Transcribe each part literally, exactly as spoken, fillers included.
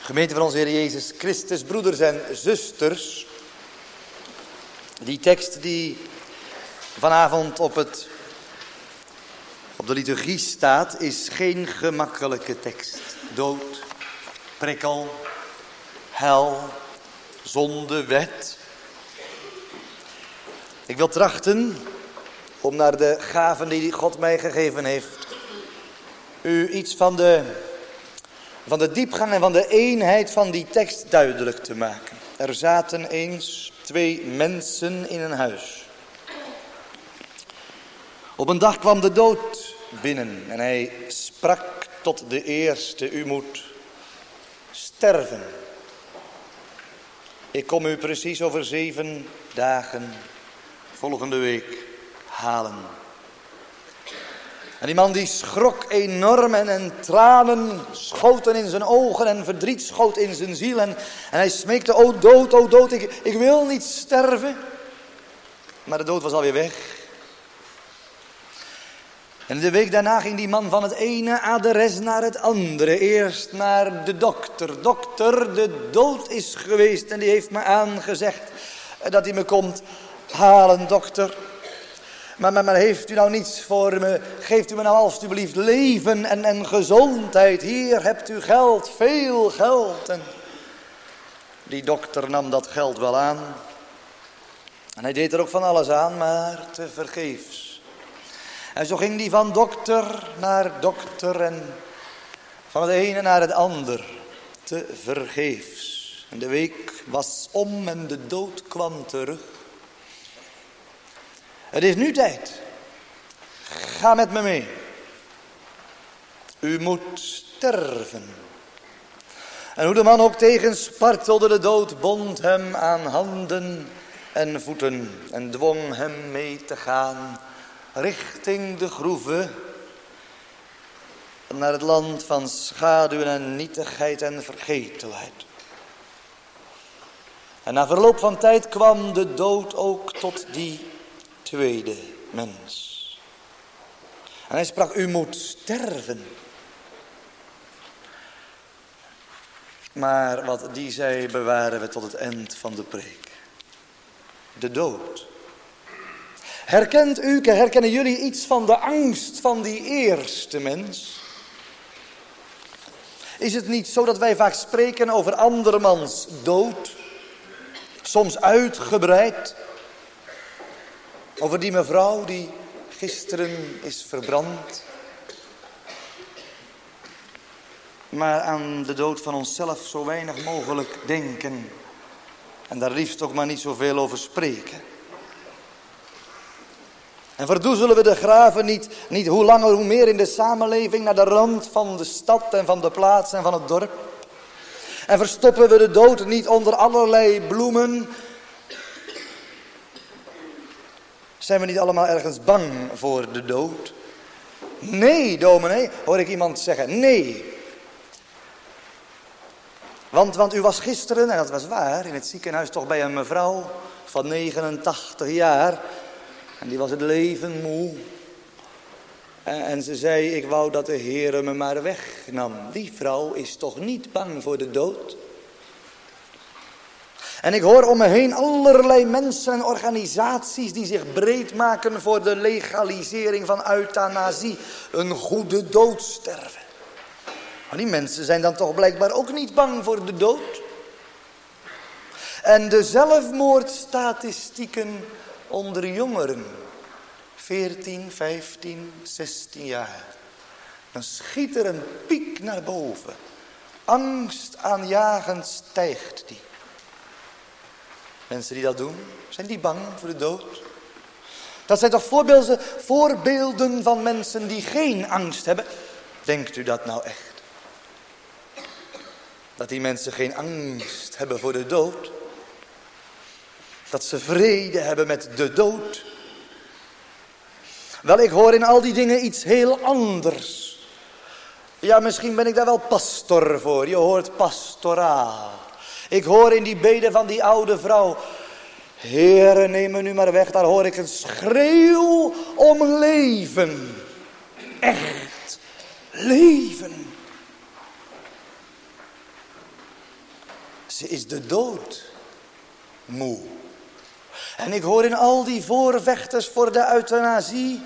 Gemeente van onze Heer Jezus Christus, broeders en zusters. Die tekst die vanavond op, het, op de liturgie staat, is geen gemakkelijke tekst. Dood, prikkel, hel, zonde, wet. Ik wil trachten om naar de gaven die God mij gegeven heeft, u iets van de, van de diepgang en van de eenheid van die tekst duidelijk te maken. Er zaten eens twee mensen in een huis. Op een dag kwam de dood binnen en hij sprak tot de eerste: u moet sterven. Ik kom u precies over zeven dagen volgende week halen. En die man die schrok enorm en, en tranen schoten in zijn ogen en verdriet schoot in zijn ziel. En, en hij smeekte: o dood, o dood, ik, ik wil niet sterven. Maar de dood was alweer weg. En de week daarna ging die man van het ene adres naar het andere. Eerst naar de dokter. Dokter, de dood is geweest en die heeft me aangezegd dat hij me komt halen, dokter. Maar, maar, maar heeft u nou niets voor me? Geeft u me nou alstublieft leven en, en gezondheid. Hier hebt u geld, veel geld. En die dokter nam dat geld wel aan. En hij deed er ook van alles aan, maar te vergeefs. En zo ging die van dokter naar dokter en van het ene naar het ander. Te vergeefs. En de week was om en de dood kwam terug. Het is nu tijd. Ga met me mee. U moet sterven. En hoe de man ook tegenspartelde, de dood bond hem aan handen en voeten en dwong hem mee te gaan richting de groeve, naar het land van schaduw en nietigheid en vergetelheid. En na verloop van tijd kwam de dood ook tot die tweede mens. En hij sprak: u moet sterven. Maar wat die zei, bewaren we tot het eind van de preek. De dood. Herkent u, herkennen jullie iets van de angst van die eerste mens? Is het niet zo dat wij vaak spreken over andermans dood? Soms uitgebreid. Over die mevrouw die gisteren is verbrand. Maar aan de dood van onszelf zo weinig mogelijk denken. En daar liefst ook maar niet zoveel over spreken. En verdoezelen we de graven niet, niet hoe langer hoe meer in de samenleving naar de rand van de stad en van de plaats en van het dorp. En verstoppen we de dood niet onder allerlei bloemen. Zijn we niet allemaal ergens bang voor de dood? Nee, dominee, hoor ik iemand zeggen. Nee. Want, want u was gisteren, en dat was waar, in het ziekenhuis toch bij een mevrouw van negenentachtig jaar. En die was het leven moe. En, en ze zei: ik wou dat de Heere me maar wegnam. Die vrouw is toch niet bang voor de dood? En ik hoor om me heen allerlei mensen en organisaties die zich breed maken voor de legalisering van euthanasie. Een goede dood sterven. Maar die mensen zijn dan toch blijkbaar ook niet bang voor de dood. En de zelfmoordstatistieken onder jongeren. veertien, vijftien, zestien jaar. Dan schiet er een piek naar boven. Angstaanjagend stijgt die. Mensen die dat doen, zijn die bang voor de dood? Dat zijn toch voorbeelden, voorbeelden van mensen die geen angst hebben? Denkt u dat nou echt? Dat die mensen geen angst hebben voor de dood? Dat ze vrede hebben met de dood? Wel, ik hoor in al die dingen iets heel anders. Ja, misschien ben ik daar wel pastor voor. Je hoort pastoraal. Ik hoor in die beden van die oude vrouw: Heere, neem me nu maar weg. Daar hoor ik een schreeuw om leven. Echt leven. Ze is de dood moe. En ik hoor in al die voorvechters voor de euthanasie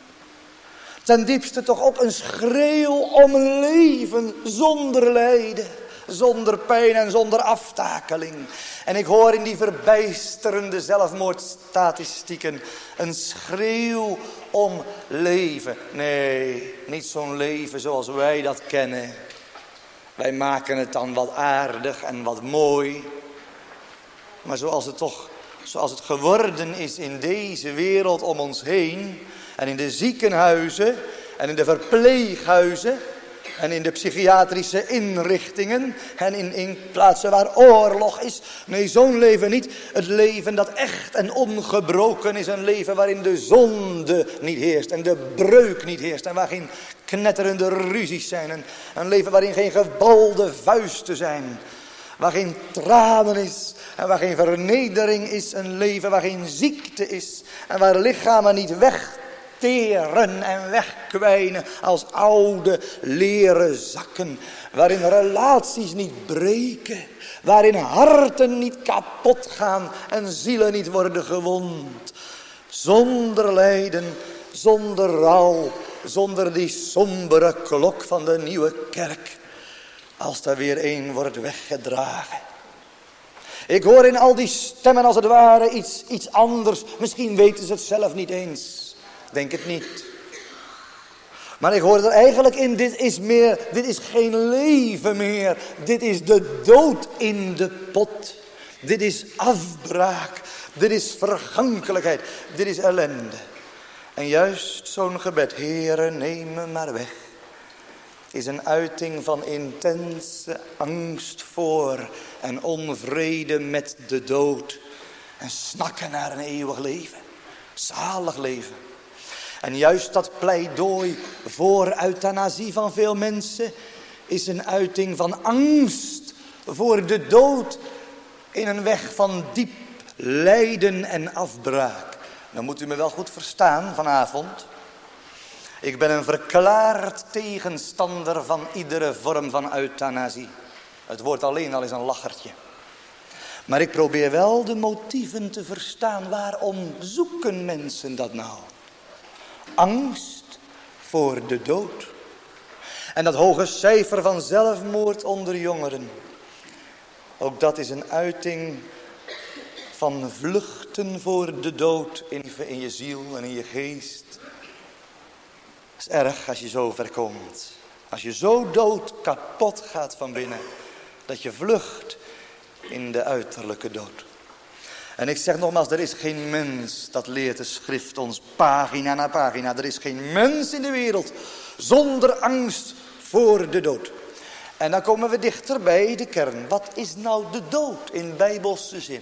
ten diepste toch ook een schreeuw om een leven zonder lijden, zonder pijn en zonder aftakeling. En ik hoor in die verbijsterende zelfmoordstatistieken een schreeuw om leven. Nee, niet zo'n leven zoals wij dat kennen. Wij maken het dan wat aardig en wat mooi. Maar zoals het toch, zoals het geworden is in deze wereld om ons heen. En in de ziekenhuizen en in de verpleeghuizen. En in de psychiatrische inrichtingen. En in, in plaatsen waar oorlog is. Nee, zo'n leven niet. Het leven dat echt en ongebroken is. Een leven waarin de zonde niet heerst. En de breuk niet heerst. En waar geen knetterende ruzies zijn. En een leven waarin geen gebalde vuisten zijn. Waar geen tranen is. En waar geen vernedering is. Een leven waar geen ziekte is. En waar lichamen niet weg teren en wegkwijnen als oude leren zakken. Waarin relaties niet breken. Waarin harten niet kapot gaan en zielen niet worden gewond. Zonder lijden, zonder rouw, zonder die sombere klok van de nieuwe kerk. Als er weer een wordt weggedragen. Ik hoor in al die stemmen als het ware iets, iets anders. Misschien weten ze het zelf niet eens. Ik denk het niet. Maar ik hoor er eigenlijk in, dit is meer, dit is geen leven meer. Dit is de dood in de pot. Dit is afbraak. Dit is vergankelijkheid. Dit is ellende. En juist zo'n gebed, Heere, neem me maar weg, is een uiting van intense angst voor en onvrede met de dood. En snakken naar een eeuwig leven. Zalig leven. En juist dat pleidooi voor euthanasie van veel mensen is een uiting van angst voor de dood in een weg van diep lijden en afbraak. Dan moet u me wel goed verstaan vanavond. Ik ben een verklaard tegenstander van iedere vorm van euthanasie. Het woord alleen al is een lachertje. Maar ik probeer wel de motieven te verstaan. Waarom zoeken mensen dat nou? Angst voor de dood. En dat hoge cijfer van zelfmoord onder jongeren. Ook dat is een uiting van vluchten voor de dood in, in je ziel en in je geest. Het is erg als je zo ver komt. Als je zo dood kapot gaat van binnen. Dat je vlucht in de uiterlijke dood. En ik zeg nogmaals, er is geen mens, dat leert de schrift ons pagina na pagina. Er is geen mens in de wereld zonder angst voor de dood. En dan komen we dichter bij de kern. Wat is nou de dood in bijbelse zin?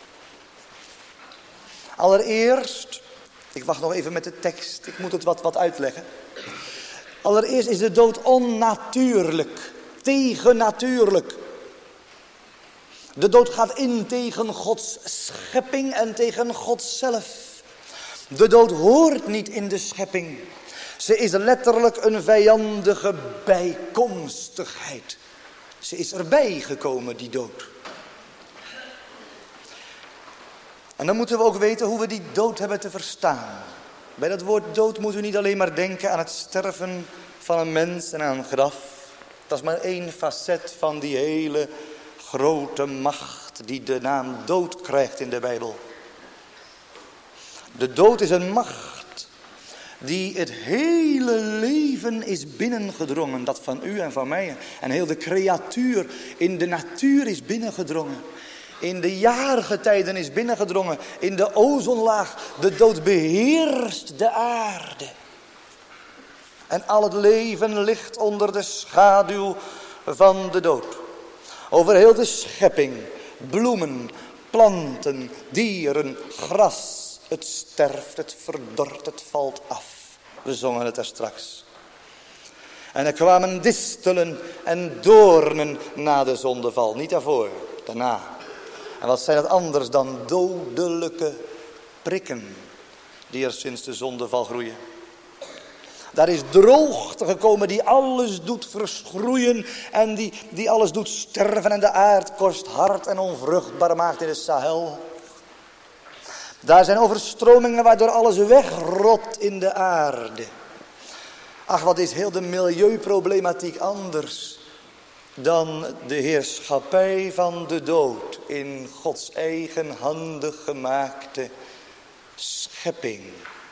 Allereerst, ik wacht nog even met de tekst, ik moet het wat, wat uitleggen. Allereerst is de dood onnatuurlijk, tegennatuurlijk. De dood gaat in tegen Gods schepping en tegen God zelf. De dood hoort niet in de schepping. Ze is letterlijk een vijandige bijkomstigheid. Ze is erbij gekomen, die dood. En dan moeten we ook weten hoe we die dood hebben te verstaan. Bij dat woord dood moeten we niet alleen maar denken aan het sterven van een mens en aan een graf. Dat is maar één facet van die hele grote macht die de naam dood krijgt in de Bijbel. De dood is een macht die het hele leven is binnengedrongen. Dat van u en van mij. En heel de creatuur in de natuur is binnengedrongen. In de jaargetijden is binnengedrongen. In de ozonlaag. De dood beheerst de aarde. En al het leven ligt onder de schaduw van de dood. Over heel de schepping. Bloemen, planten, dieren, gras. Het sterft, het verdort, het valt af. We zongen het er straks. En er kwamen distelen en doornen na de zondeval. Niet daarvoor, daarna. En wat zijn het anders dan dodelijke prikken die er sinds de zondeval groeien. Daar is droogte gekomen die alles doet verschroeien en die, die alles doet sterven en de aardkorst hard en onvruchtbaar maakt in de Sahel. Daar zijn overstromingen waardoor alles wegrot in de aarde. Ach, wat is heel de milieuproblematiek anders dan de heerschappij van de dood in Gods eigen handen gemaakte schepping.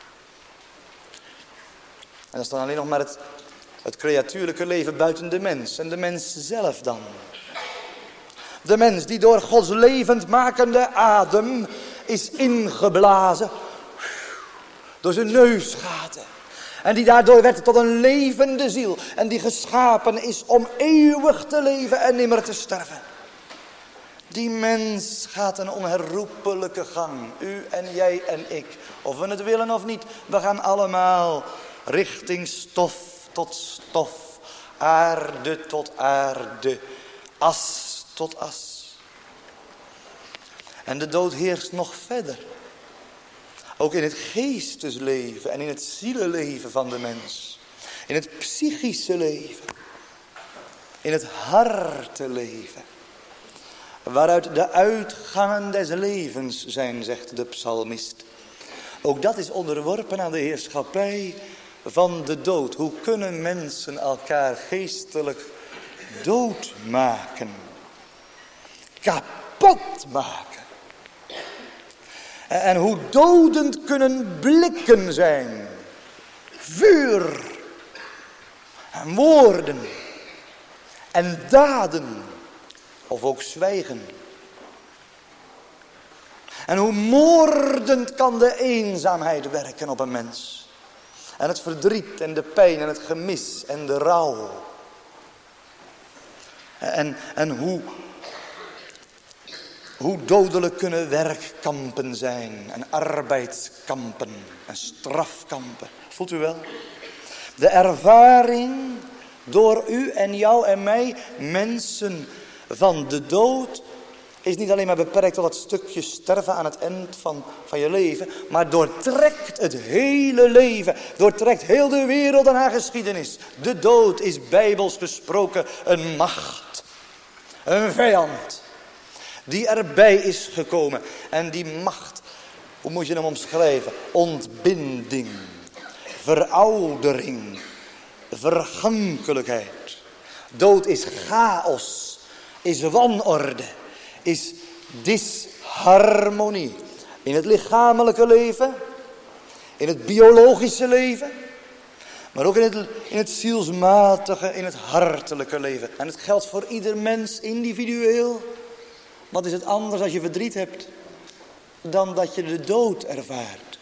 En dat is dan alleen nog maar het, het creatuurlijke leven buiten de mens en de mens zelf dan. De mens die door Gods levendmakende adem is ingeblazen door zijn neusgaten. En die daardoor werd tot een levende ziel. En die geschapen is om eeuwig te leven en nimmer te sterven. Die mens gaat een onherroepelijke gang. U en jij en ik. Of we het willen of niet. We gaan allemaal richting stof tot stof. Aarde tot aarde. As tot as. En de dood heerst nog verder. Ook in het geestesleven en in het zielenleven van de mens. In het psychische leven. In het hartenleven. Waaruit de uitgangen des levens zijn, zegt de psalmist. Ook dat is onderworpen aan de heerschappij van de dood. Hoe kunnen mensen elkaar geestelijk doodmaken? Kapot maken. En hoe dodend kunnen blikken zijn. Vuur. En woorden. En daden. Of ook zwijgen. En hoe moordend kan de eenzaamheid werken op een mens. En het verdriet en de pijn en het gemis en de rouw. En, en hoe... Hoe dodelijk kunnen werkkampen zijn en arbeidskampen en strafkampen. Voelt u wel? De ervaring door u en jou en mij, mensen van de dood, is niet alleen maar beperkt tot dat stukje sterven aan het eind van, van je leven, maar doortrekt het hele leven, doortrekt heel de wereld en haar geschiedenis. De dood is bijbels gesproken een macht, een vijand. Die erbij is gekomen. En die macht, hoe moet je hem omschrijven? Ontbinding, veroudering, vergankelijkheid. Dood is chaos, is wanorde, is disharmonie. In het lichamelijke leven, in het biologische leven, maar ook in het, in het zielsmatige, in het hartelijke leven. En het geldt voor ieder mens individueel. Wat is het anders als je verdriet hebt dan dat je de dood ervaart?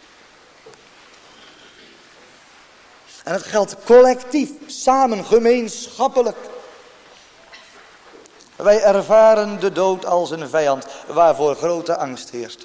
En het geldt collectief, samen, gemeenschappelijk. Wij ervaren de dood als een vijand waarvoor grote angst heerst.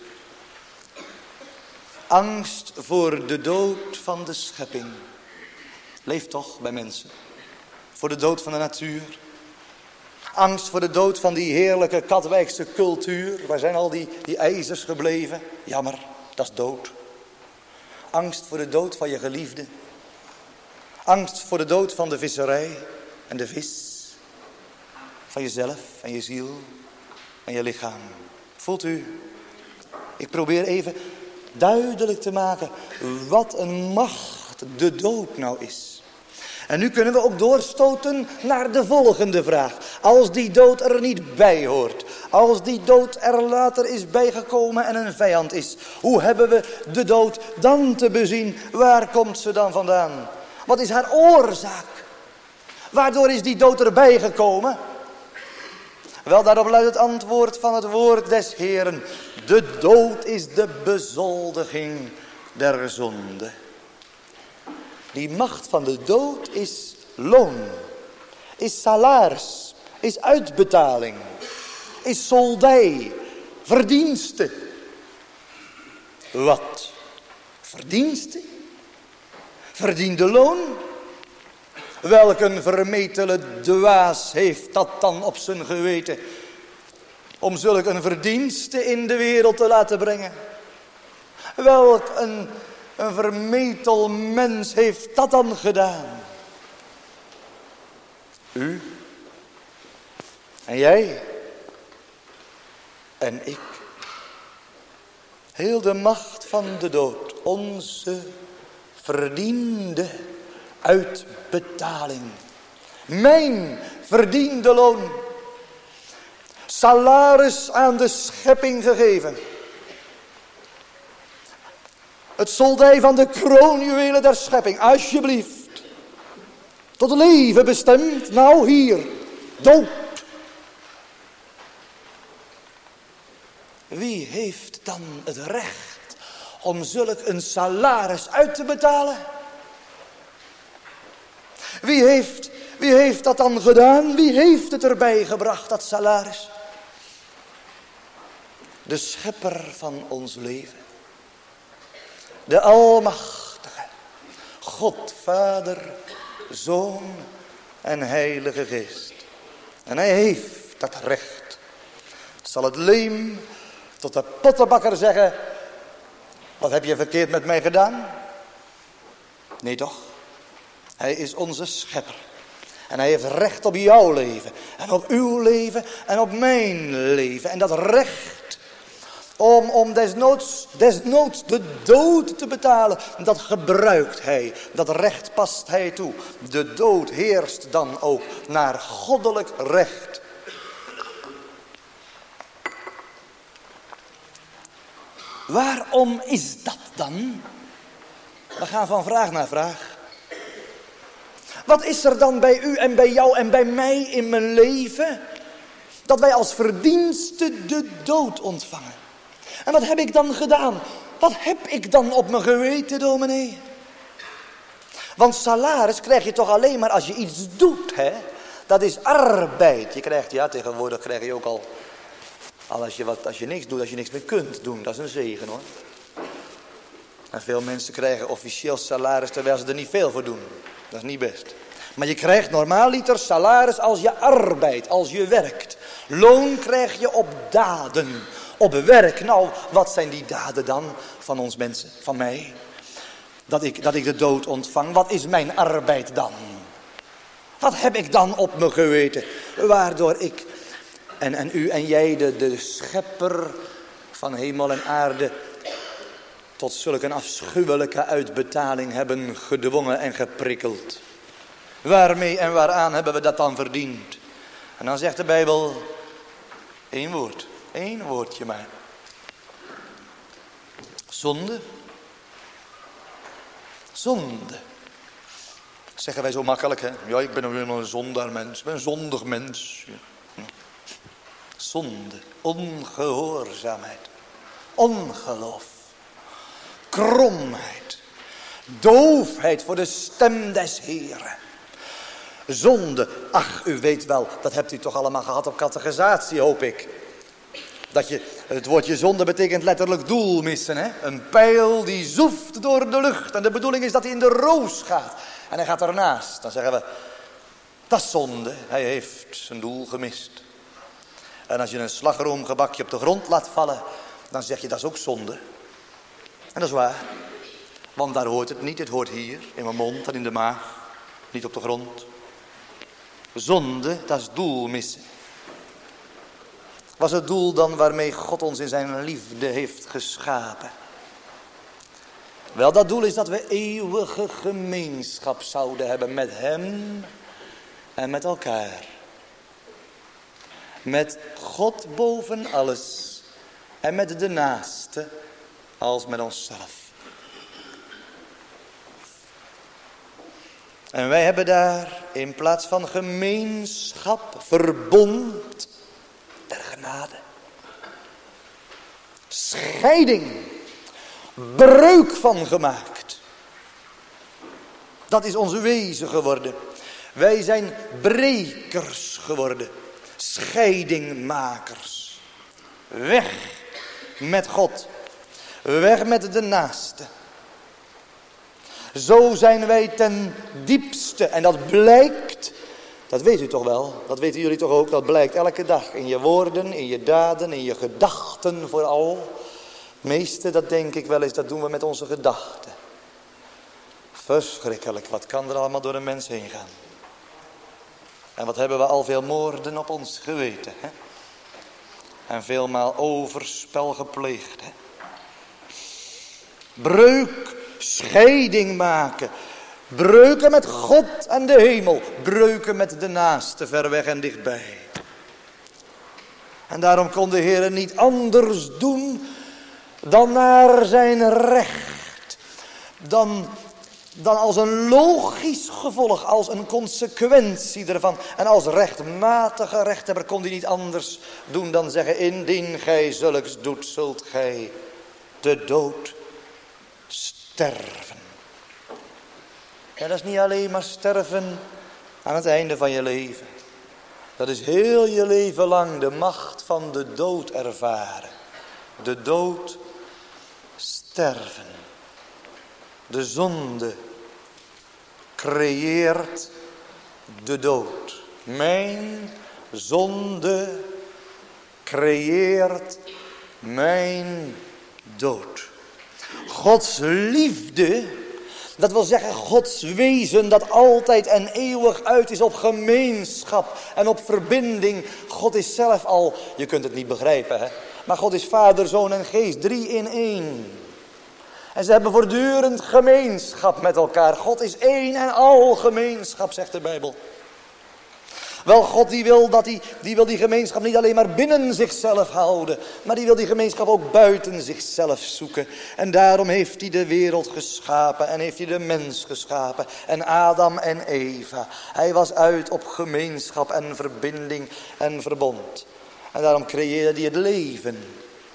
Angst voor de dood van de schepping. Leeft toch bij mensen. Voor de dood van de natuur. Angst voor de dood van die heerlijke Katwijkse cultuur. Waar zijn al die, die ijzers gebleven? Jammer, dat is dood. Angst voor de dood van je geliefde. Angst voor de dood van de visserij en de vis. Van jezelf en je ziel en je lichaam. Voelt u? Ik probeer even duidelijk te maken wat een macht de dood nou is. En nu kunnen we ook doorstoten naar de volgende vraag. Als die dood er niet bij hoort. Als die dood er later is bijgekomen en een vijand is. Hoe hebben we de dood dan te bezien? Waar komt ze dan vandaan? Wat is haar oorzaak? Waardoor is die dood erbij gekomen? Wel, daarop luidt het antwoord van het woord des Heeren. De dood is de bezoldiging der zonde. Die macht van de dood is loon, is salaris, is uitbetaling, is soldij, verdienste. Wat? Verdienste? Verdiende loon? Welk een vermetele dwaas heeft dat dan op zijn geweten om zulk een verdienste in de wereld te laten brengen? Welk een Een vermetel mens heeft dat dan gedaan. U en jij en ik. Heel de macht van de dood. Onze verdiende uitbetaling. Mijn verdiende loon. Salaris aan de schepping gegeven. Het soldij van de kroonjuwelen der schepping. Alsjeblieft. Tot leven bestemd. Nou hier. Dood. Wie heeft dan het recht om zulk een salaris uit te betalen? Wie heeft, wie heeft dat dan gedaan? Wie heeft het erbij gebracht, dat salaris? De schepper van ons leven. De Almachtige. God, Vader, Zoon en Heilige Geest. En hij heeft dat recht. Het zal het leem tot de pottenbakker zeggen: wat heb je verkeerd met mij gedaan? Nee toch? Hij is onze schepper. En hij heeft recht op jouw leven. En op uw leven en op mijn leven. En dat recht om, om desnoods, desnoods de dood te betalen, dat gebruikt hij. Dat recht past hij toe. De dood heerst dan ook naar goddelijk recht. Waarom is dat dan? We gaan van vraag naar vraag. Wat is er dan bij u en bij jou en bij mij in mijn leven, dat wij als verdienste de dood ontvangen? En wat heb ik dan gedaan? Wat heb ik dan op mijn geweten, dominee? Want salaris krijg je toch alleen maar als je iets doet, hè? Dat is arbeid. Je krijgt, ja, tegenwoordig krijg je ook al, al als je, wat, als je niks doet, als je niks meer kunt doen. Dat is een zegen, hoor. En veel mensen krijgen officieel salaris terwijl ze er niet veel voor doen. Dat is niet best. Maar je krijgt normaaliter salaris als je arbeidt, als je werkt. Loon krijg je op daden, op werk. Nou, wat zijn die daden dan van ons mensen, van mij? Dat ik, dat ik de dood ontvang. Wat is mijn arbeid dan? Wat heb ik dan op me geweten? Waardoor ik en, en u en jij, de, de schepper van hemel en aarde, tot zulk een afschuwelijke uitbetaling hebben gedwongen en geprikkeld. Waarmee en waaraan hebben we dat dan verdiend? En dan zegt de Bijbel één woord, één woordje maar. Zonde. Zonde. Zeggen wij zo makkelijk, hè? Ja, ik ben een, een zondaarmens, ik ben een zondig mens. Ja. Zonde, ongehoorzaamheid, ongeloof. Kromheid, doofheid voor de stem des Heren. Zonde, ach, u weet wel, dat hebt u toch allemaal gehad op catechisatie, hoop ik. Dat je, het woordje zonde betekent letterlijk doel missen, hè? Een pijl die zoeft door de lucht en de bedoeling is dat hij in de roos gaat. En hij gaat ernaast, dan zeggen we, dat is zonde, hij heeft zijn doel gemist. En als je een slagroomgebakje op de grond laat vallen, dan zeg je dat is ook zonde. En dat is waar, want daar hoort het niet. Het hoort hier, in mijn mond en in de maag, niet op de grond. Zonde, dat is doel missen. Was het doel dan waarmee God ons in zijn liefde heeft geschapen? Wel, dat doel is dat we eeuwige gemeenschap zouden hebben met hem en met elkaar. Met God boven alles en met de naaste als met onszelf. En wij hebben daar in plaats van gemeenschap, verbond der genade, scheiding, breuk van gemaakt. Dat is ons wezen geworden. Wij zijn brekers geworden, scheidingmakers. Weg met God. Weg met de naaste. Zo zijn wij ten diepste. En dat blijkt, dat weet u toch wel, dat weten jullie toch ook, dat blijkt elke dag. In je woorden, in je daden, in je gedachten vooral. Het meeste, dat denk ik wel eens, dat doen we met onze gedachten. Verschrikkelijk, wat kan er allemaal door een mens heen gaan. En wat hebben we al veel moorden op ons geweten. Hè? En veelmaal overspel gepleegd. Hè? Breuk, scheiding maken. Breuken met God en de hemel. Breuken met de naaste, ver weg en dichtbij. En daarom kon de Heer niet anders doen dan naar zijn recht. Dan, dan als een logisch gevolg, als een consequentie ervan. En als rechtmatige rechthebber kon hij niet anders doen dan zeggen: indien gij zulks doet, zult gij de dood sterven. Ja, dat is niet alleen maar sterven aan het einde van je leven. Dat is heel je leven lang de macht van de dood ervaren. De dood sterven. De zonde creëert de dood. Mijn zonde creëert mijn dood. Gods liefde, dat wil zeggen Gods wezen dat altijd en eeuwig uit is op gemeenschap en op verbinding. God is zelf al, je kunt het niet begrijpen hè, maar God is Vader, Zoon en Geest, drie in één. En ze hebben voortdurend gemeenschap met elkaar. God is één en al gemeenschap, zegt de Bijbel. Wel, God die wil, dat die, die wil die gemeenschap niet alleen maar binnen zichzelf houden, maar die wil die gemeenschap ook buiten zichzelf zoeken. En daarom heeft hij de wereld geschapen en heeft hij de mens geschapen. En Adam en Eva. Hij was uit op gemeenschap en verbinding en verbond. En daarom creëerde hij het leven.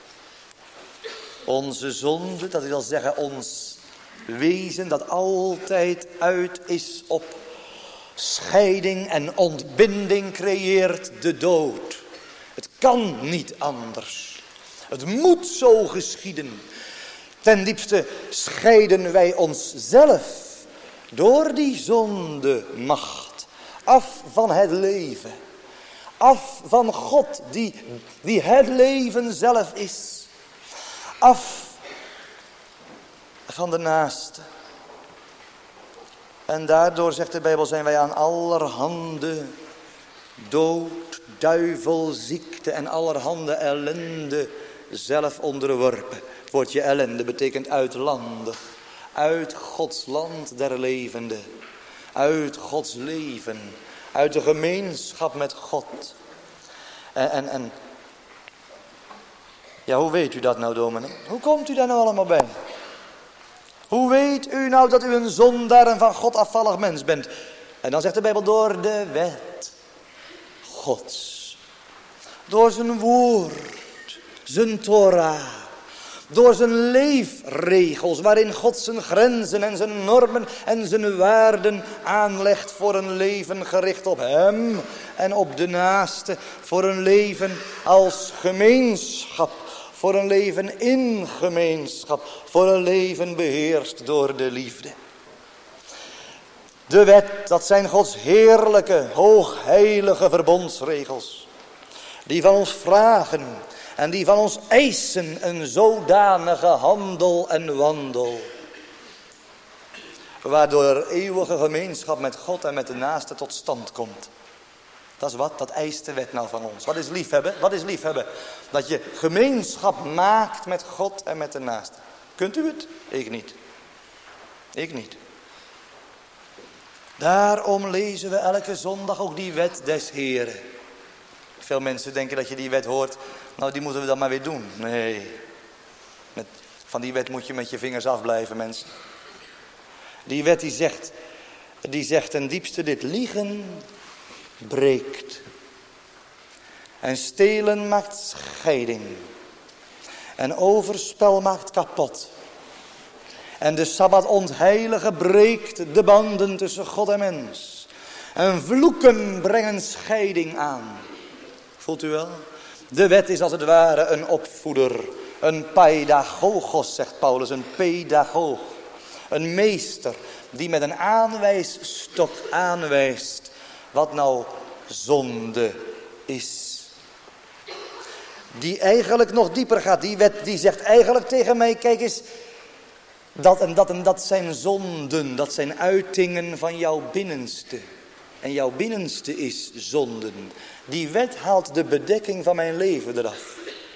Onze zonde, dat wil zeggen ons wezen dat altijd uit is op scheiding en ontbinding, creëert de dood. Het kan niet anders. Het moet zo geschieden. Ten diepste scheiden wij onszelf door die zondemacht af van het leven. Af van God die, die het leven zelf is. Af van de naaste. En daardoor, zegt de Bijbel, zijn wij aan allerhande dood, duivel, ziekte en allerhande ellende zelf onderworpen. Het woordje ellende betekent uitlandig. Uit Gods land der levenden. Uit Gods leven. Uit de gemeenschap met God. En, en, en ja, hoe weet u dat nou, dominee? Hoe komt u daar nou allemaal bij? Hoe weet u nou dat u een zondaar en van God afvallig mens bent? En dan zegt de Bijbel, door de wet Gods. Door zijn woord, zijn Torah. Door zijn leefregels, waarin God zijn grenzen en zijn normen en zijn waarden aanlegt voor een leven gericht op hem en op de naaste. Voor een leven als gemeenschap. Voor een leven in gemeenschap. Voor een leven beheerst door de liefde. De wet, dat zijn Gods heerlijke, hoogheilige verbondsregels. Die van ons vragen en die van ons eisen een zodanige handel en wandel. Waardoor eeuwige gemeenschap met God en met de naaste tot stand komt. Dat is wat, dat eist de wet nou van ons. Wat is liefhebben? Wat is liefhebben? Dat je gemeenschap maakt met God en met de naaste. Kunt u het? Ik niet. Ik niet. Daarom lezen we elke zondag ook die wet des Heren. Veel mensen denken dat je die wet hoort. Nou, die moeten we dan maar weer doen. Nee. Met, van die wet moet je met je vingers afblijven, mensen. Die wet die zegt, die zegt ten diepste dit: liegen breekt. En stelen maakt scheiding. En overspel maakt kapot. En de Sabbat ontheiligen breekt de banden tussen God en mens. En vloeken brengen scheiding aan. Voelt u wel? De wet is als het ware een opvoeder. Een pedagogos, zegt Paulus. Een pedagoog. Een meester die met een aanwijsstok aanwijst wat nou zonde is. Die eigenlijk nog dieper gaat. Die wet die zegt eigenlijk tegen mij, kijk eens, Dat en dat en dat zijn zonden, dat zijn uitingen van jouw binnenste. En jouw binnenste is zonden. Die wet haalt de bedekking van mijn leven eraf.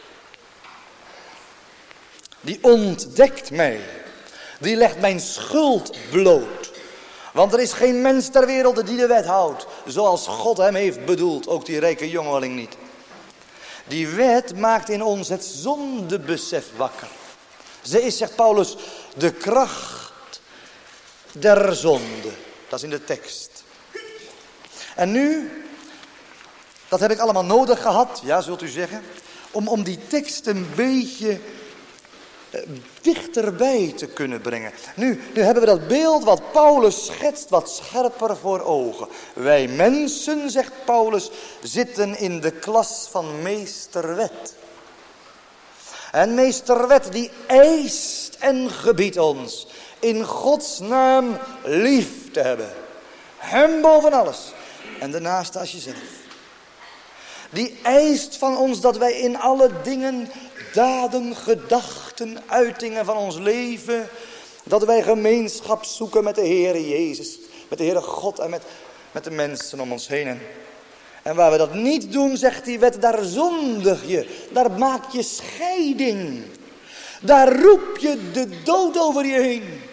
Die ontdekt mij. Die legt mijn schuld bloot. Want er is geen mens ter wereld die de wet houdt. Zoals God hem heeft bedoeld. Ook die rijke jongeling niet. Die wet maakt in ons het zondebesef wakker. Ze is, zegt Paulus, de kracht der zonde. Dat is in de tekst. En nu, dat heb ik allemaal nodig gehad, ja, zult u zeggen, om, om die tekst een beetje eh, dichterbij te kunnen brengen. Nu, nu hebben we dat beeld wat Paulus schetst wat scherper voor ogen. Wij mensen, zegt Paulus, zitten in de klas van meester Wet. En meester Wet die eist en gebiedt ons in Gods naam lief te hebben. Hem boven alles. En daarnaast als jezelf. Die eist van ons dat wij in alle dingen, daden, gedachten, uitingen van ons leven, dat wij gemeenschap zoeken met de Heere Jezus, met de Heere God en met, met de mensen om ons heen. En, en waar we dat niet doen, zegt die wet, daar zondig je, daar maak je scheiding. Daar roep je de dood over je heen.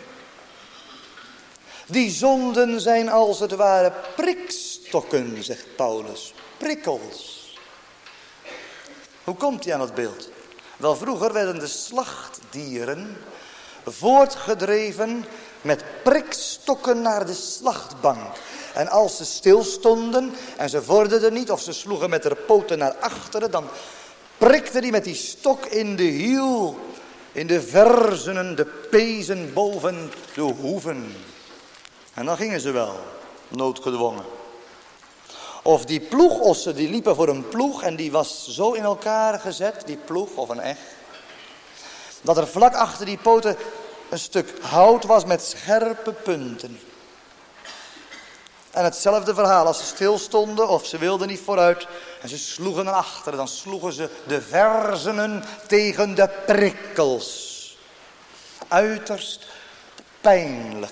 Die zonden zijn als het ware prikstokken, zegt Paulus. Prikkels. Hoe komt hij aan het beeld? Wel, vroeger werden de slachtdieren voortgedreven met prikstokken naar de slachtbank. En als ze stilstonden en ze vorderden niet of ze sloegen met haar poten naar achteren, dan prikte die met die stok in de hiel, in de verzenen, de pezen boven de hoeven. En dan gingen ze wel, noodgedwongen. Of die ploegossen, die liepen voor een ploeg en die was zo in elkaar gezet, die ploeg of een eg, dat er vlak achter die poten een stuk hout was met scherpe punten. En hetzelfde verhaal, als ze stilstonden of ze wilden niet vooruit en ze sloegen naar achteren, dan sloegen ze de verzenen tegen de prikkels. Uiterst pijnlijk.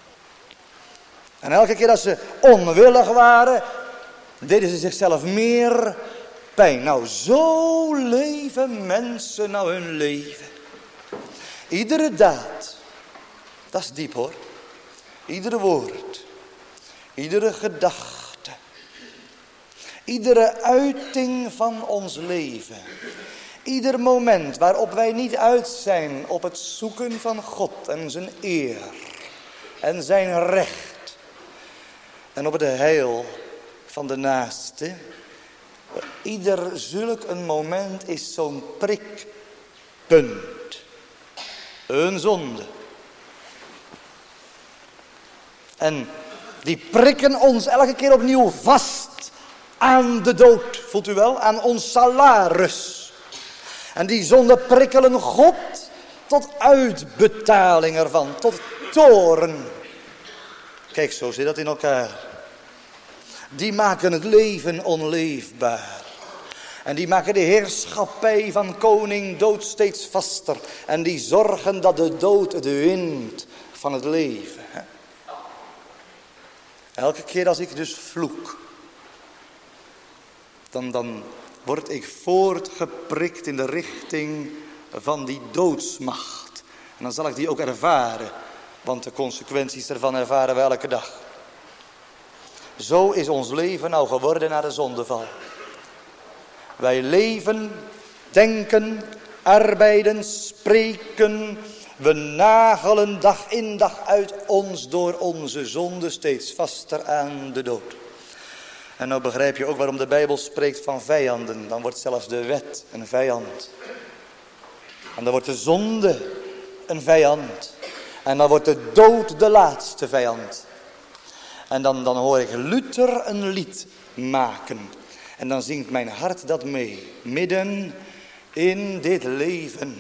En elke keer dat ze onwillig waren, deden ze zichzelf meer pijn. Nou, zo leven mensen nou hun leven. Iedere daad, dat is diep hoor. Iedere woord, iedere gedachte, iedere uiting van ons leven. Ieder moment waarop wij niet uit zijn op het zoeken van God en zijn eer en zijn recht. En op het heil van de naaste. Ieder zulk een moment is zo'n prikpunt. Een zonde. En die prikken ons elke keer opnieuw vast aan de dood. Voelt u wel? Aan ons salaris. En die zonden prikkelen God tot uitbetaling ervan. Tot toren. Kijk, zo zit dat in elkaar. Die maken het leven onleefbaar. En die maken de heerschappij van koning dood steeds vaster. En die zorgen dat de dood het wint van het leven. Elke keer als ik dus vloek, dan, dan word ik voortgeprikt in de richting van die doodsmacht. En dan zal ik die ook ervaren. Want de consequenties ervan ervaren we elke dag. Zo is ons leven nou geworden na de zondeval. Wij leven, denken, arbeiden, spreken. We nagelen dag in dag uit ons door onze zonde steeds vaster aan de dood. En nou begrijp je ook waarom de Bijbel spreekt van vijanden. Dan wordt zelfs de wet een vijand. En dan wordt de zonde een vijand. En dan wordt de dood de laatste vijand. En dan, dan hoor ik Luther een lied maken. En dan zingt mijn hart dat mee. Midden in dit leven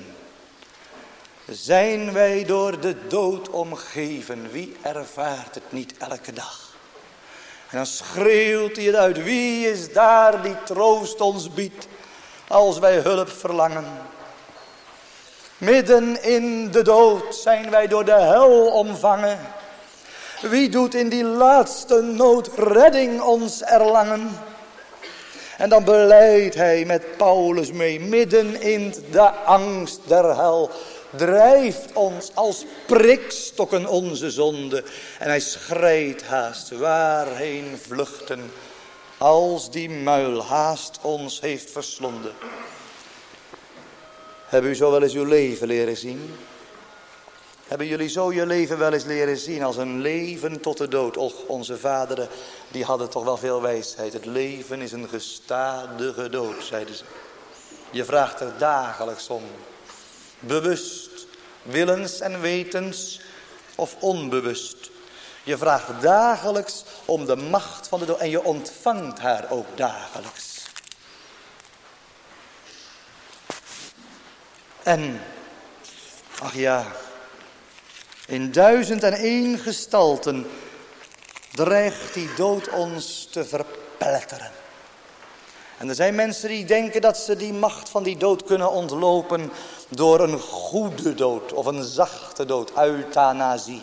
zijn wij door de dood omgeven. Wie ervaart het niet elke dag? En dan schreeuwt hij het uit. Wie is daar die troost ons biedt als wij hulp verlangen? Midden in de dood zijn wij door de hel omvangen. Wie doet in die laatste nood redding ons erlangen? En dan beleidt hij met Paulus mee, midden in de angst der hel. Drijft ons als prikstokken onze zonde. En hij schreit haast, waarheen vluchten, als die muil haast ons heeft verslonden. Hebben u zo wel eens uw leven leren zien? Hebben jullie zo je leven wel eens leren zien als een leven tot de dood? Och, onze vaderen, die hadden toch wel veel wijsheid. Het leven is een gestadige dood, zeiden ze. Je vraagt er dagelijks om. Bewust, willens en wetens of onbewust. Je vraagt dagelijks om de macht van de dood en je ontvangt haar ook dagelijks. En, ach ja, in duizend en één gestalten dreigt die dood ons te verpletteren. En er zijn mensen die denken dat ze die macht van die dood kunnen ontlopen door een goede dood of een zachte dood, euthanasie.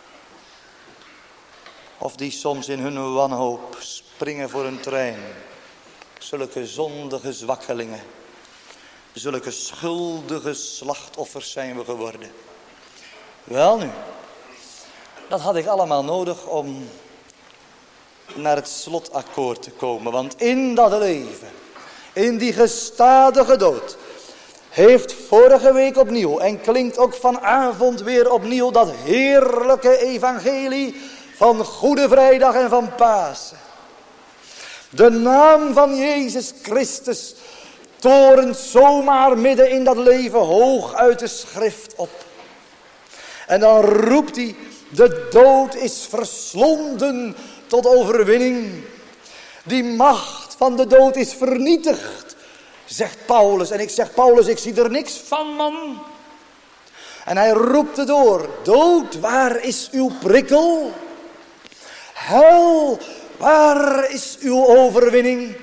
Of die soms in hun wanhoop springen voor een trein. Zulke zondige zwakkelingen. Zulke schuldige slachtoffers zijn we geworden. Wel nu, dat had ik allemaal nodig om naar het slotakkoord te komen. Want in dat leven, in die gestadige dood, heeft vorige week opnieuw en klinkt ook vanavond weer opnieuw dat heerlijke evangelie van Goede Vrijdag en van Pasen. De naam van Jezus Christus torent zomaar midden in dat leven hoog uit de schrift op. En dan roept hij, de dood is verslonden tot overwinning. Die macht van de dood is vernietigd, zegt Paulus. En ik zeg, Paulus, ik zie er niks van, man. En hij roept het door, dood, waar is uw prikkel? Hel, waar is uw overwinning?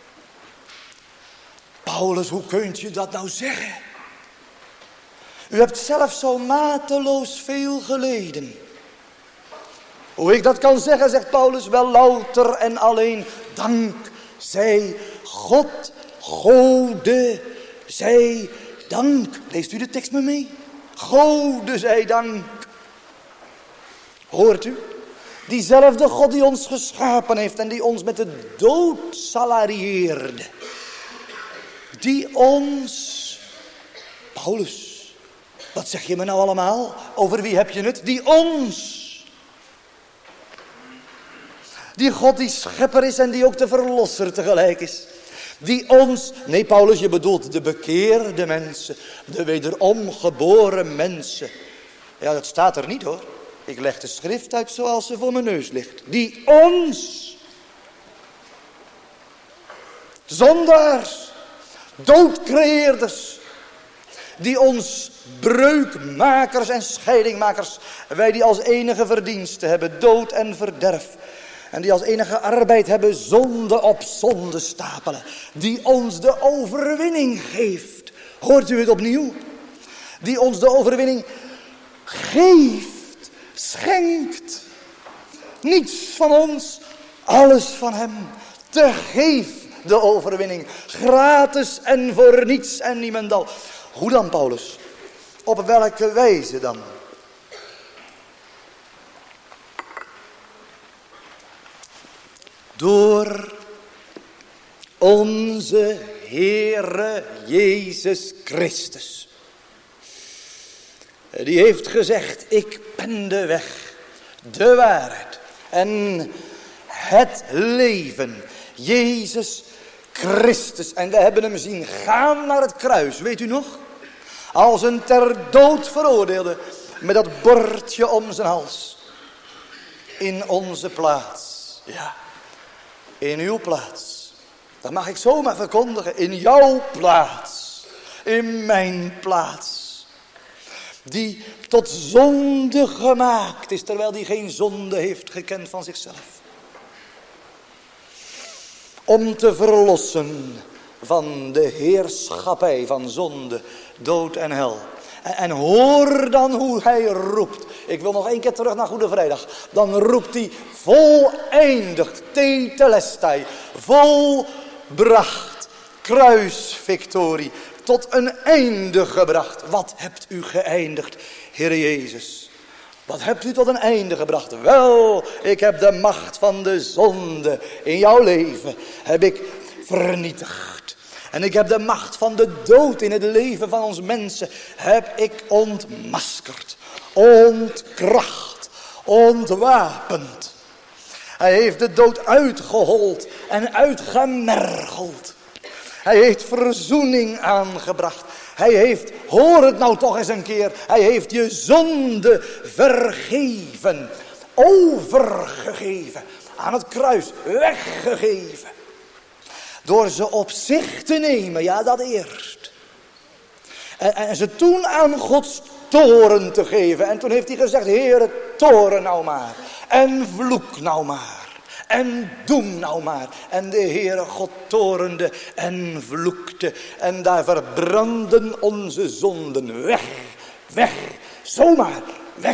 Paulus, hoe kunt je dat nou zeggen? U hebt zelf zo mateloos veel geleden. Hoe ik dat kan zeggen, zegt Paulus, wel louter en alleen dank zij God, Gode zij dank. Leest u de tekst me mee? Gode zij dank. Hoort u? Diezelfde God die ons geschapen heeft en die ons met de dood salarieerde. Die ons, Paulus, wat zeg je me nou allemaal? Over wie heb je het? Die ons. Die God die schepper is en die ook de verlosser tegelijk is. Die ons, nee Paulus, je bedoelt de bekeerde mensen. De wederom geboren mensen. Ja, dat staat er niet hoor. Ik leg de schrift uit zoals ze voor mijn neus ligt. Die ons, zondaars, doodcreëerders, die ons breukmakers en scheidingmakers, wij die als enige verdienste hebben dood en verderf, en die als enige arbeid hebben zonde op zonde stapelen, die ons de overwinning geeft. Hoort u het opnieuw? Die ons de overwinning geeft, schenkt. Niets van ons, alles van hem. Te geef de overwinning. Gratis en voor niets en niemendal. Hoe dan, Paulus? Op welke wijze dan? Door onze Heere Jezus Christus. Die heeft gezegd, ik ben de weg, de waarheid en het leven. Jezus Christus. En we hebben hem zien gaan naar het kruis, weet u nog? Als een ter dood veroordeelde, met dat bordje om zijn hals. In onze plaats, ja. In uw plaats. Dat mag ik zomaar verkondigen. In jouw plaats. In mijn plaats. Die tot zonde gemaakt is. Terwijl die geen zonde heeft gekend van zichzelf. Om te verlossen van de heerschappij van zonde, dood en hel. En, en hoor dan hoe hij roept. Ik wil nog één keer terug naar Goede Vrijdag. Dan roept hij voleindigd, tetelestai, volbracht, kruisvictorie, tot een einde gebracht. Wat hebt u geëindigd, Heere Jezus? Wat hebt u tot een einde gebracht? Wel, ik heb de macht van de zonde in jouw leven, heb ik vernietigd. En ik heb de macht van de dood in het leven van ons mensen, heb ik ontmaskerd, ontkracht, ontwapend. Hij heeft de dood uitgehold en uitgemergeld. Hij heeft verzoening aangebracht. Hij heeft, hoor het nou toch eens een keer, hij heeft je zonde vergeven, overgegeven, aan het kruis weggegeven. Door ze op zich te nemen, ja dat eerst. En, en ze toen aan Gods toren te geven. En toen heeft hij gezegd, Heere, toren nou maar. En vloek nou maar. En doem nou maar. En de Heere God torende en vloekte. En daar verbranden onze zonden weg. Weg. Zomaar. Weg.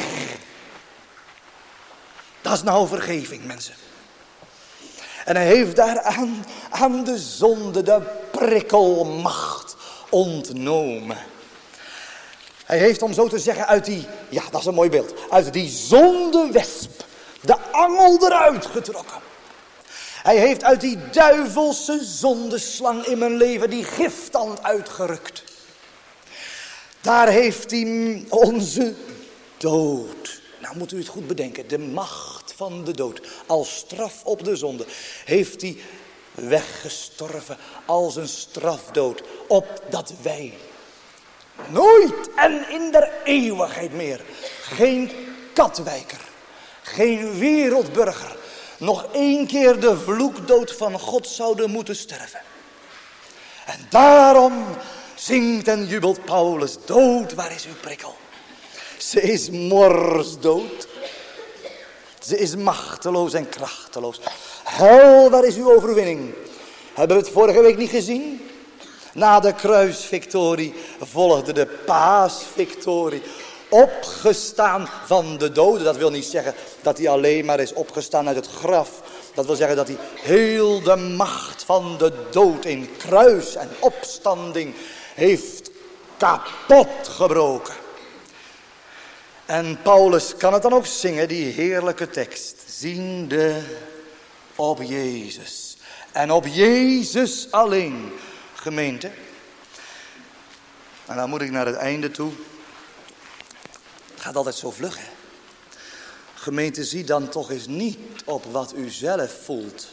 Dat is nou vergeving, mensen. En hij heeft daaraan aan de zonde de prikkelmacht ontnomen. Hij heeft, om zo te zeggen, uit die, ja dat is een mooi beeld, uit die zondewesp de angel eruit getrokken. Hij heeft uit die duivelse zondeslang in mijn leven die giftand uitgerukt. Daar heeft hij onze dood. Nou moet u het goed bedenken, de macht van de dood als straf op de zonde heeft hij weggestorven als een strafdood, opdat wij nooit en in der eeuwigheid meer geen katwijker, geen wereldburger, nog één keer de vloekdood van God zouden moeten sterven. En daarom zingt en jubelt Paulus, dood, waar is uw prikkel? Ze is morsdood. Ze is machteloos en krachteloos. Hel, waar is uw overwinning? Hebben we het vorige week niet gezien? Na de kruisvictorie volgde de paasvictorie. Opgestaan van de doden. Dat wil niet zeggen dat hij alleen maar is opgestaan uit het graf. Dat wil zeggen dat hij heel de macht van de dood in kruis en opstanding heeft kapot gebroken. En Paulus kan het dan ook zingen, die heerlijke tekst. Ziende op Jezus. En op Jezus alleen, gemeente. En dan moet ik naar het einde toe. Het gaat altijd zo vlug, hè. Gemeente, zie dan toch eens niet op wat u zelf voelt.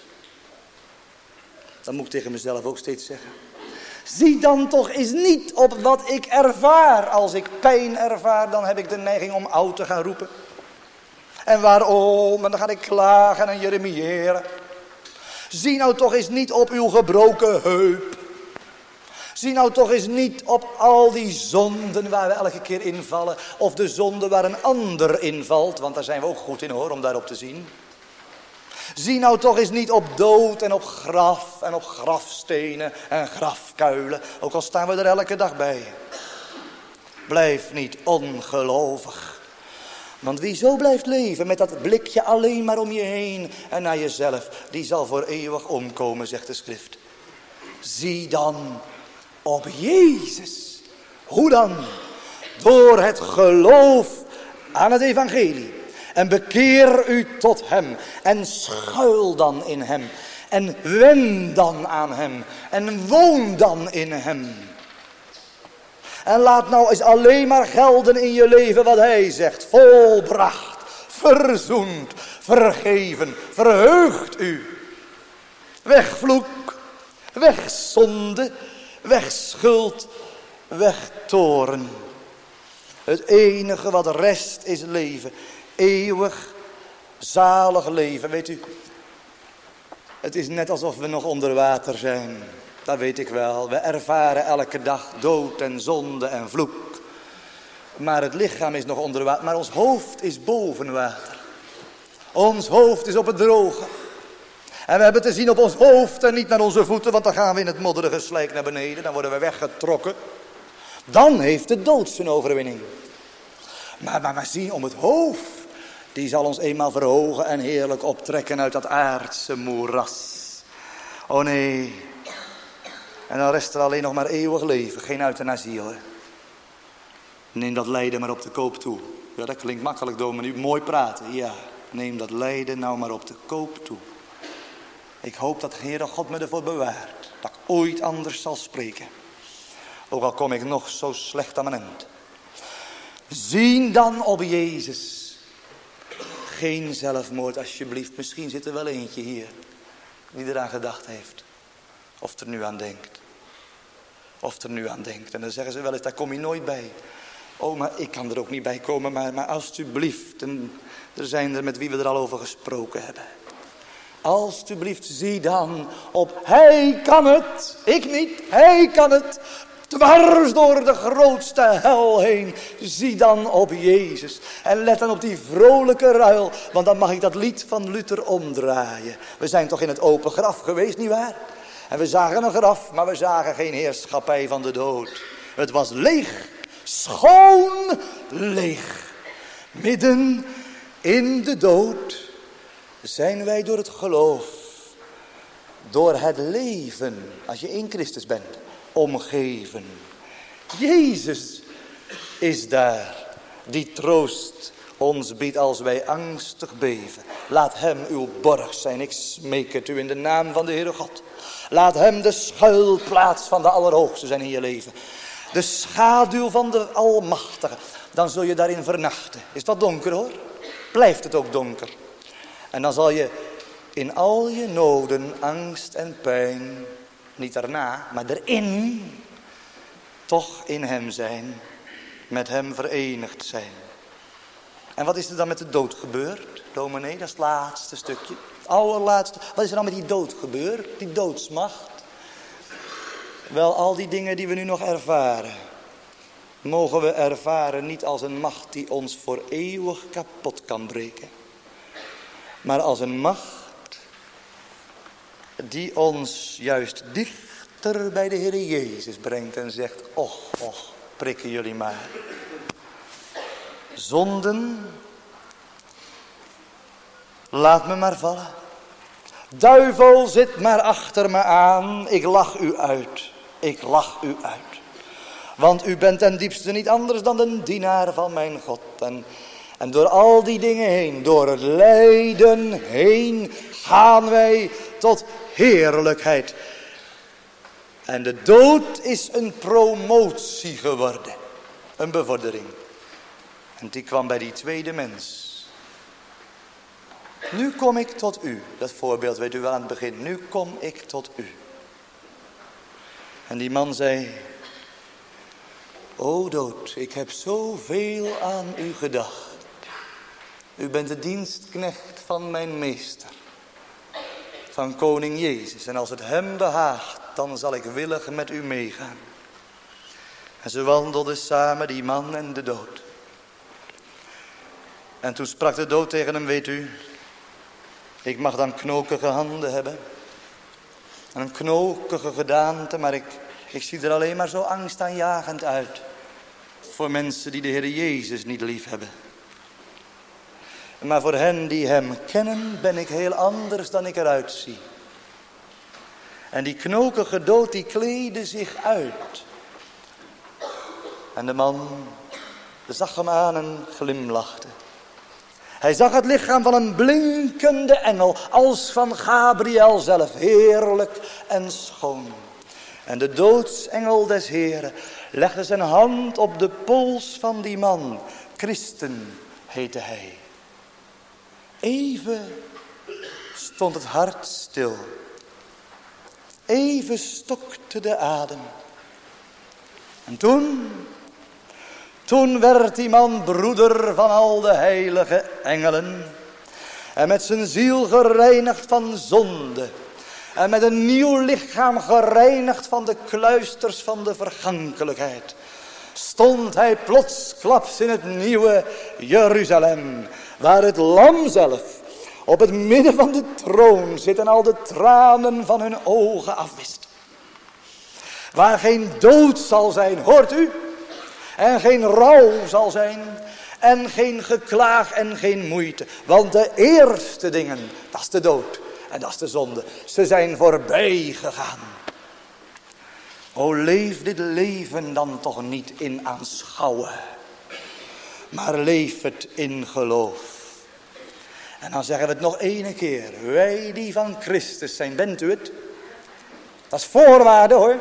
Dat moet ik tegen mezelf ook steeds zeggen. Zie dan toch eens niet op wat ik ervaar. Als ik pijn ervaar, dan heb ik de neiging om oud te gaan roepen. En waarom? En dan ga ik klagen en jeremiëren. Zie nou toch eens niet op uw gebroken heup. Zie nou toch eens niet op al die zonden waar we elke keer invallen. Of de zonde waar een ander invalt. Want daar zijn we ook goed in hoor, om daarop te zien. Zie nou toch eens niet op dood en op graf en op grafstenen en grafkuilen. Ook al staan we er elke dag bij. Blijf niet ongelovig. Want wie zo blijft leven met dat blikje alleen maar om je heen en naar jezelf, die zal voor eeuwig omkomen, zegt de schrift. Zie dan op Jezus. Hoe dan? Door het geloof aan het evangelie. En bekeer u tot hem. En schuil dan in hem. En wend dan aan hem. En woon dan in hem. En laat nou eens alleen maar gelden in je leven wat hij zegt. Volbracht, verzoend, vergeven, verheugt u. Weg vloek, weg zonde, weg schuld, weg toren. Het enige wat rest is leven. Eeuwig, zalig leven. Weet u, het is net alsof we nog onder water zijn. Dat weet ik wel. We ervaren elke dag dood en zonde en vloek. Maar het lichaam is nog onder water. Maar ons hoofd is boven water. Ons hoofd is op het droge. En we hebben te zien op ons hoofd en niet naar onze voeten. Want dan gaan we in het modderige slijk naar beneden. Dan worden we weggetrokken. Dan heeft de dood zijn overwinning. Maar, maar, maar zie om het hoofd. Die zal ons eenmaal verhogen en heerlijk optrekken uit dat aardse moeras. Oh nee. En dan rest er alleen nog maar eeuwig leven. Geen euthanasie hoor. Neem dat lijden maar op de koop toe. Ja, dat klinkt makkelijk, dominee. Mooi praten. Ja, neem dat lijden nou maar op de koop toe. Ik hoop dat de Heere God me ervoor bewaart. Dat ik ooit anders zal spreken. Ook al kom ik nog zo slecht aan mijn eind. Zien dan op Jezus. Geen zelfmoord alsjeblieft. Misschien zit er wel eentje hier. Die eraan gedacht heeft. Of er nu aan denkt. Of er nu aan denkt. En dan zeggen ze wel eens, daar kom je nooit bij. Oh, maar ik kan er ook niet bij komen. Maar, maar alsjeblieft. En er zijn er met wie we er al over gesproken hebben. Alsjeblieft, zie dan op. Hij kan het. Ik niet. Hij kan het. Dwars door de grootste hel heen. Zie dan op Jezus. En let dan op die vrolijke ruil. Want dan mag ik dat lied van Luther omdraaien. We zijn toch in het open graf geweest, nietwaar? En we zagen een graf, maar we zagen geen heerschappij van de dood. Het was leeg. Schoon leeg. Midden in de dood zijn wij door het geloof. Door het leven. Als je in Christus bent. Omgeven. Jezus is daar. Die troost ons biedt als wij angstig beven. Laat hem uw borg zijn. Ik smeek het u in de naam van de Heere God. Laat hem de schuilplaats van de Allerhoogste zijn in je leven. De schaduw van de Almachtige. Dan zul je daarin vernachten. Is dat donker hoor? Blijft het ook donker. En dan zal je in al je noden, angst en pijn, niet daarna, maar erin, toch in hem zijn. Met hem verenigd zijn. En wat is er dan met de dood gebeurd? Dominee, dat is het laatste stukje. Het allerlaatste. Wat is er dan met die dood gebeurd? Die doodsmacht. Wel, al die dingen die we nu nog ervaren. Mogen we ervaren niet als een macht die ons voor eeuwig kapot kan breken. Maar als een macht die ons juist dichter bij de Heer Jezus brengt en zegt, och, och, prikken jullie maar. Zonden, laat me maar vallen. Duivel, zit maar achter me aan, ik lach u uit, ik lach u uit. Want u bent ten diepste niet anders dan een dienaar van mijn God. En, en door al die dingen heen, door het lijden heen, gaan wij tot heerlijkheid. En de dood is een promotie geworden. Een bevordering. En die kwam bij die tweede mens. Nu kom ik tot u. Dat voorbeeld weet u wel aan het begin. Nu kom ik tot u. En die man zei, o dood, ik heb zoveel aan u gedacht. U bent de dienstknecht van mijn meester. Van koning Jezus. En als het hem behaagt, dan zal ik willig met u meegaan. En ze wandelden samen, die man en de dood. En toen sprak de dood tegen hem, weet u, ik mag dan knokige handen hebben. En een knokige gedaante, maar ik, ik zie er alleen maar zo angstaanjagend uit. Voor mensen die de Heer Jezus niet lief hebben. Maar voor hen die hem kennen, ben ik heel anders dan ik eruit zie. En die knokige dood, die kleedde zich uit. En de man zag hem aan en glimlachte. Hij zag het lichaam van een blinkende engel, als van Gabriel zelf, heerlijk en schoon. En de doodsengel des Heren legde zijn hand op de pols van die man. Christen heette hij. Even stond het hart stil. Even stokte de adem. En toen, toen werd die man broeder van al de heilige engelen. En met zijn ziel gereinigd van zonde. En met een nieuw lichaam gereinigd van de kluisters van de vergankelijkheid. Stond hij plotsklaps in het nieuwe Jeruzalem. Waar het lam zelf op het midden van de troon zit en al de tranen van hun ogen afwist. Waar geen dood zal zijn, hoort u? En geen rouw zal zijn. En geen geklaag en geen moeite. Want de eerste dingen, dat is de dood. En dat is de zonde. Ze zijn voorbij gegaan. O, leef dit leven dan toch niet in aanschouwen. Maar leef het in geloof. En dan zeggen we het nog ene keer. Wij die van Christus zijn, bent u het? Dat is voorwaarde hoor.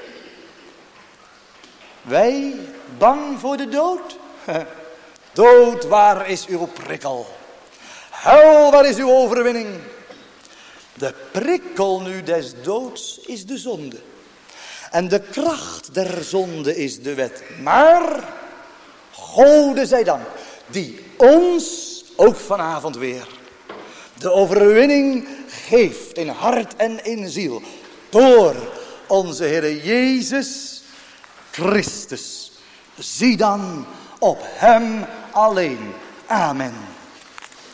Wij bang voor de dood? Dood, waar is uw prikkel? Hel, waar is uw overwinning? De prikkel nu des doods is de zonde. En de kracht der zonde is de wet. Maar, Gode zij dank, die ons, ook vanavond weer, de overwinning geeft in hart en in ziel. Door onze Heere Jezus Christus. Zie dan op hem alleen. Amen.